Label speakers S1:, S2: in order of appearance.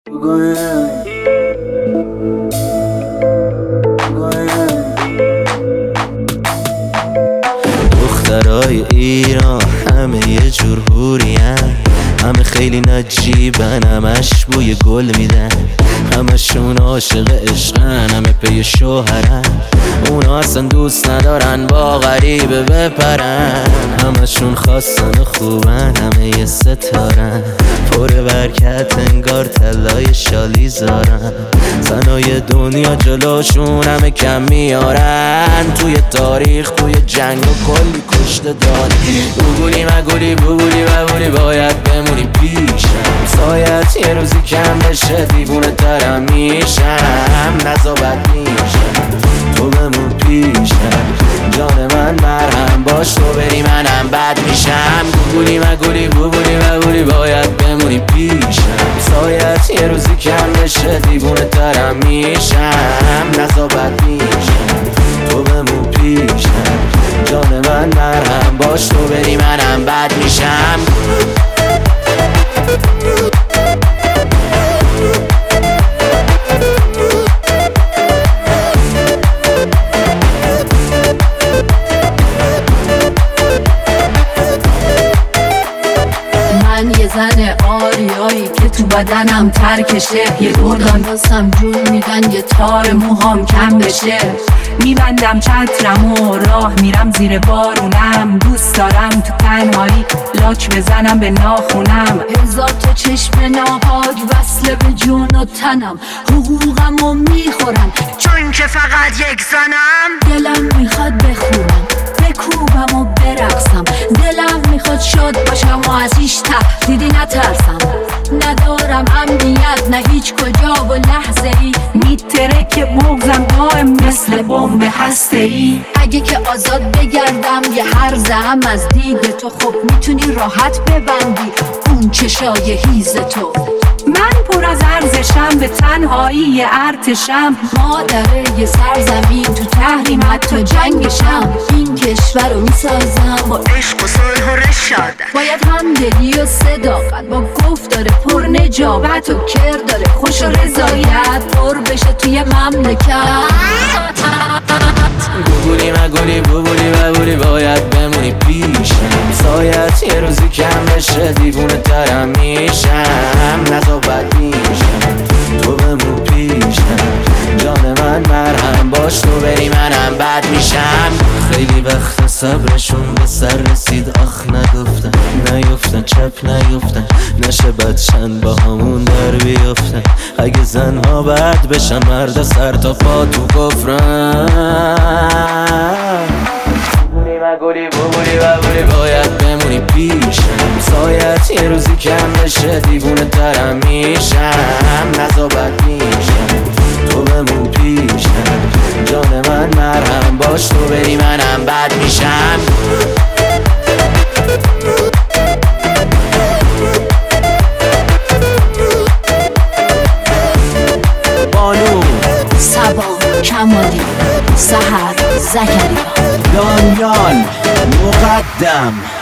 S1: دخترای ایران همه یه جور حورین، همه خیلی نجیبن، همش بوی گل میدن، همشون عاشق عشقن، همه پی شوهرن، اونا اصلا دوست ندارن با غریبه بپرن، همشون خواستن خوبن، همه یه ستارن، پر برکت انگار طلای شالیزارن، زنای دنیا جلوشون همه کم میارن، توی تاریخ توی جنگ و کلی کشته داد، بوگولی مگولی بوگولی ببولی باید بمونی پیشم، سایت یه روزی کم بشه دیوونه ترم میشم، نزابت میشم تو بمون پیشم، جان من مرهم باش تو بری منم بد میشم، گوگولی مگولی بوگولی ببولی باید بمونی پیشم، سایت یه روزی کم بشه دیوونه ترم میشم، نزابت میشم تو بمون پیشم، جان من مرهم باش تو بری منم بد میشم.
S2: من یه زن آریایی که تو بدنم ترکشه، یه گردان واسم جون میدن یه تار موهام کم بشه، میبندم چترم و راه میرم زیر بارونم، دوست دارم تو تنهایی لاک بزنم به ناخونم، هزار تا چشم ناپاک وصله به جون و تنم، حقوقمو میخورم چون که فقط یک زنم، دلم میخواد بخونم بکوبم و برقصم، دلم میخواد شاد باشم و از هیچ تهدیدی نترسم، ندارم امنیت نه هیچ کجا و لحظه ای، میترکه مغزم دائم مثل بمب هسته‌ای، اگه که آزاد بگردم یه هرزه هم از دید تو، خب میتونی راحت ببندی اون چشای هیز تو، من پر از ارزشم به تنهایی ارتشم، مادره یه سرزمین تو تحریم حتی جنگشم، این کشور رو میسازم با عشق و صلح و رشاد، باید همدلی و صداقت با گفتار پر نجابت و کردار خوش و رضایت پر بشه توی مملکت،
S1: گوگولی مگولی بوگولی ببولی باید بمونی پیشم، سایت یه روزی کم بشه دیوونه ترم میشم، نزابت میشم تو بمون پیشم، جان من مرهم باش تو بری منم بد میشم، خیلی وقت صبرشون به سر رسید آخ نگفتن، نیفتن چپ نیفتن، نشه بدشن با همون در بیفتن، اگه زنها بد بشن مرد سر تا پا تو گفرن، گولی بوگولی ببولی باید بمونی پیشم، سایت یه روزی کم بشه دیوونه ترم میشم، نزابت میشم تو بمون پیشم، جان من مرهم باش تو بری منم بد میشم. بانو
S2: سبا کمالی سحر زکریا
S1: دانیال مقدم